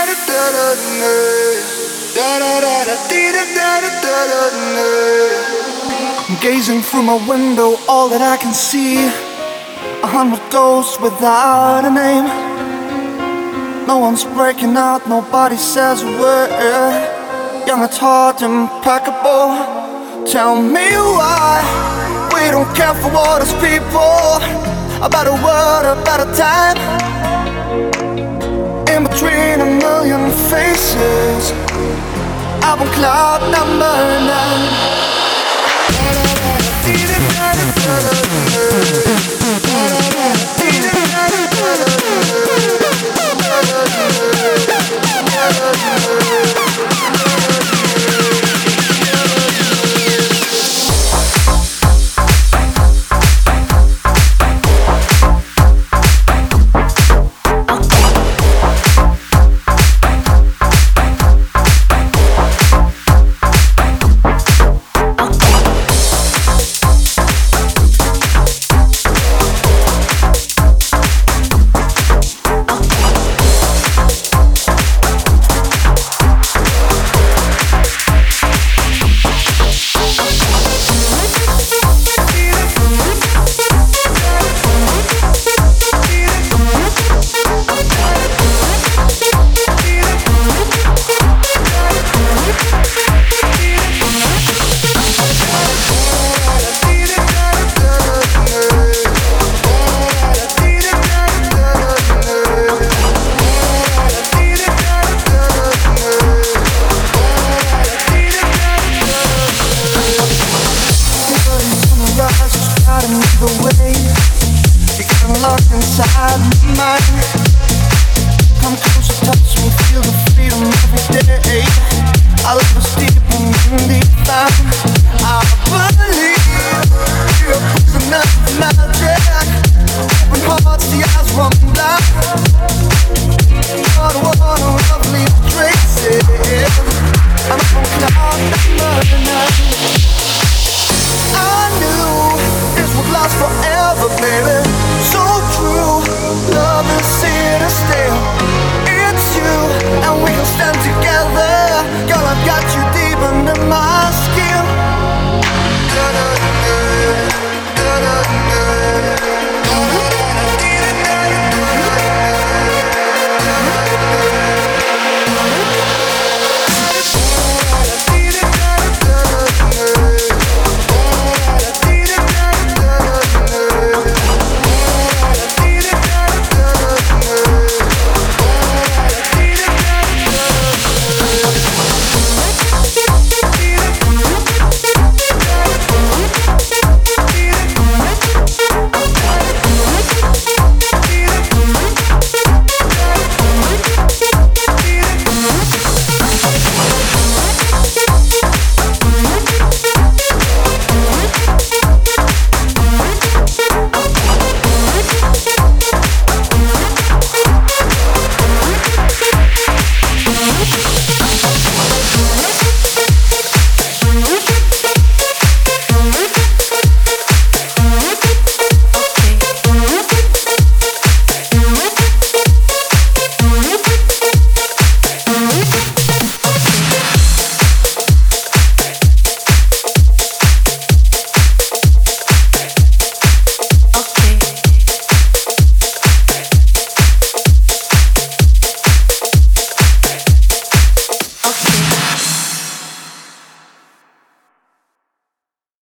Gazing through my window, all that I can see, 100 ghosts without a name. No one's breaking out, nobody says a word. Young at heart, impeccable. Tell me why we don't care for what us people. A better world, a better time. In between a million faces, I'm on cloud number 9.